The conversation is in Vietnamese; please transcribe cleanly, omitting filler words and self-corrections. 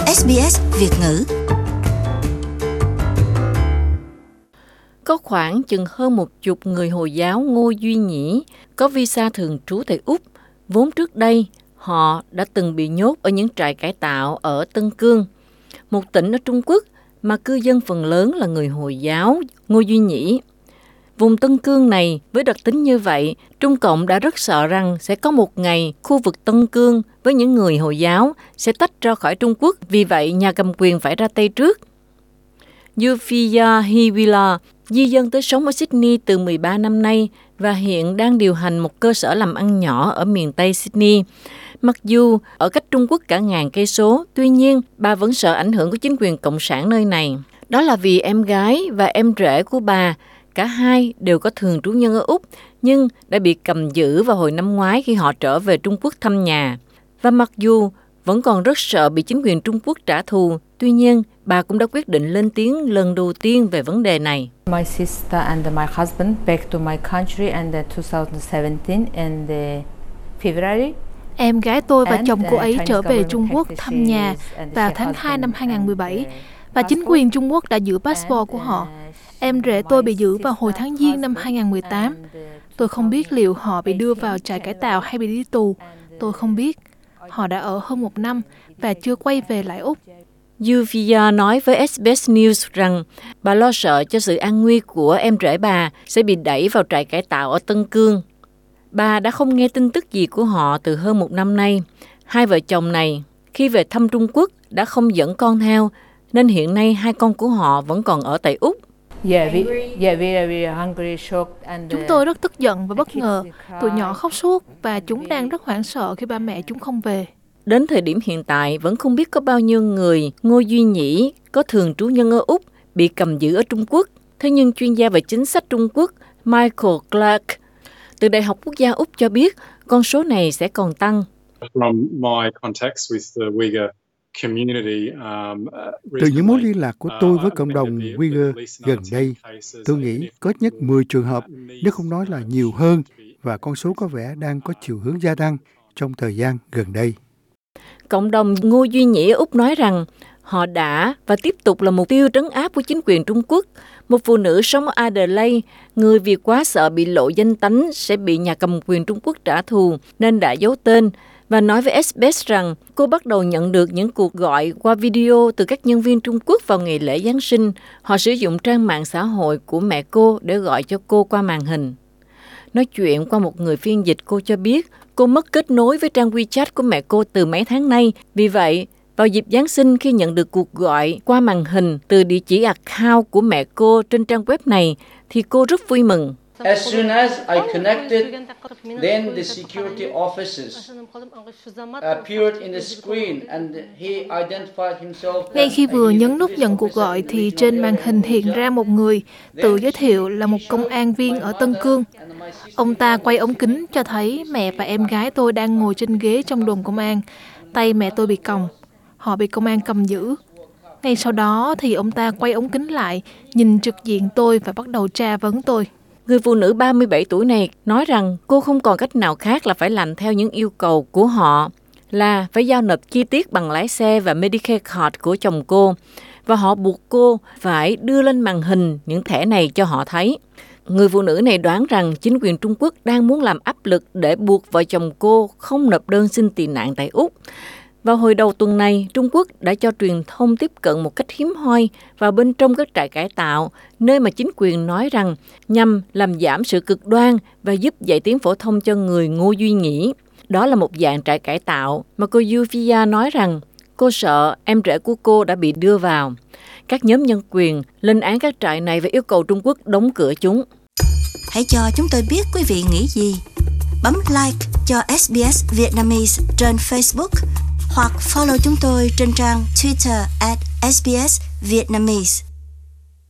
SBS Việt ngữ. Có khoảng chừng hơn 10 người Hồi giáo Ngô Duy Nhĩ có visa thường trú tại Úc. Vốn trước đây, họ đã từng bị nhốt ở những trại cải tạo ở Tân Cương, một tỉnh ở Trung Quốc mà cư dân phần lớn là người Hồi giáo Ngô Duy Nhĩ. Vùng Tân Cương này với đặc tính như vậy, Trung Cộng đã rất sợ rằng sẽ có một ngày khu vực Tân Cương với những người Hồi giáo sẽ tách ra khỏi Trung Quốc, vì vậy nhà cầm quyền phải ra tay trước. Yufia Hiwila di dân tới sống ở Sydney từ 13 năm nay và hiện đang điều hành một cơ sở làm ăn nhỏ ở miền Tây Sydney. Mặc dù ở cách Trung Quốc cả ngàn cây số, tuy nhiên bà vẫn sợ ảnh hưởng của chính quyền cộng sản nơi này. Đó là vì em gái và em rể của bà, cả hai đều có thường trú nhân ở Úc, nhưng đã bị cầm giữ vào hồi năm ngoái khi họ trở về Trung Quốc thăm nhà. Và mặc dù vẫn còn rất sợ bị chính quyền Trung Quốc trả thù, tuy nhiên bà cũng đã quyết định lên tiếng lần đầu tiên về vấn đề này. My sister and my husband back to my country in 2017 in February. Em gái tôi và chồng cô ấy trở về Trung Quốc thăm nhà vào tháng 2 năm 2017 và chính quyền Trung Quốc đã giữ passport của họ. Em rể tôi bị giữ vào hồi tháng Giêng năm 2018. Tôi không biết liệu họ bị đưa vào trại cải tạo hay bị đi tù. Tôi không biết. Họ đã ở hơn 1 năm và chưa quay về lại Úc. Yufia nói với SBS News rằng bà lo sợ cho sự an nguy của em rể bà sẽ bị đẩy vào trại cải tạo ở Tân Cương. Bà đã không nghe tin tức gì của họ từ hơn 1 năm nay. Hai vợ chồng này, khi về thăm Trung Quốc, đã không dẫn con theo, nên hiện nay hai con của họ vẫn còn ở tại Úc. Chúng tôi rất tức giận và bất ngờ. Tụi nhỏ khóc suốt và chúng đang rất hoảng sợ khi ba mẹ chúng không về. Đến thời điểm hiện tại, vẫn không biết có bao nhiêu người Ngô Duy Nhĩ có thường trú nhân ở Úc bị cầm giữ ở Trung Quốc. Thế nhưng chuyên gia về chính sách Trung Quốc Michael Clark từ Đại học Quốc gia Úc cho biết con số này sẽ còn tăng. Từ những mối liên lạc của tôi với cộng đồng Uyghur gần đây, tôi nghĩ có ít nhất 10 trường hợp, nếu không nói là nhiều hơn, và con số có vẻ đang có chiều hướng gia tăng trong thời gian gần đây. Cộng đồng Ngô Duy Nhĩ ở Úc nói rằng họ đã và tiếp tục là mục tiêu trấn áp của chính quyền Trung Quốc. Một phụ nữ sống ở Adelaide, người vì quá sợ bị lộ danh tánh sẽ bị nhà cầm quyền Trung Quốc trả thù nên đã giấu tên và nói với SBS rằng cô bắt đầu nhận được những cuộc gọi qua video từ các nhân viên Trung Quốc vào ngày lễ Giáng sinh. Họ sử dụng trang mạng xã hội của mẹ cô để gọi cho cô qua màn hình. Nói chuyện qua một người phiên dịch, cô cho biết cô mất kết nối với trang WeChat của mẹ cô từ mấy tháng nay. Vì vậy, vào dịp Giáng sinh khi nhận được cuộc gọi qua màn hình từ địa chỉ account của mẹ cô trên trang web này, thì cô rất vui mừng. As soon as I connected, then the security officers appeared in the screen and he identified himself. Ngay khi vừa nhấn nút nhận cuộc gọi thì trên màn hình hiện ra một người tự giới thiệu là một công an viên ở Tân Cương. Ông ta quay ống kính cho thấy mẹ và em gái tôi đang ngồi trên ghế trong đồn công an. Tay mẹ tôi bị còng. Họ bị công an cầm giữ. Ngay sau đó thì ông ta quay ống kính lại, nhìn trực diện tôi và bắt đầu tra vấn tôi. Người phụ nữ 37 tuổi này nói rằng cô không còn cách nào khác là phải làm theo những yêu cầu của họ, là phải giao nộp chi tiết bằng lái xe và Medicare card của chồng cô, và họ buộc cô phải đưa lên màn hình những thẻ này cho họ thấy. Người phụ nữ này đoán rằng chính quyền Trung Quốc đang muốn làm áp lực để buộc vợ chồng cô không nộp đơn xin tị nạn tại Úc. Vào hồi đầu tuần này, Trung Quốc đã cho truyền thông tiếp cận một cách hiếm hoi vào bên trong các trại cải tạo, nơi mà chính quyền nói rằng nhằm làm giảm sự cực đoan và giúp dạy tiếng phổ thông cho người Ngô Duy Nhĩ. Đó là một dạng trại cải tạo mà cô Yufia nói rằng cô sợ em rể của cô đã bị đưa vào. Các nhóm nhân quyền lên án các trại này và yêu cầu Trung Quốc đóng cửa chúng. Hãy cho chúng tôi biết quý vị nghĩ gì. Bấm like cho SBS Vietnamese trên Facebook hoặc follow chúng tôi trên trang Twitter @SBS Vietnamese.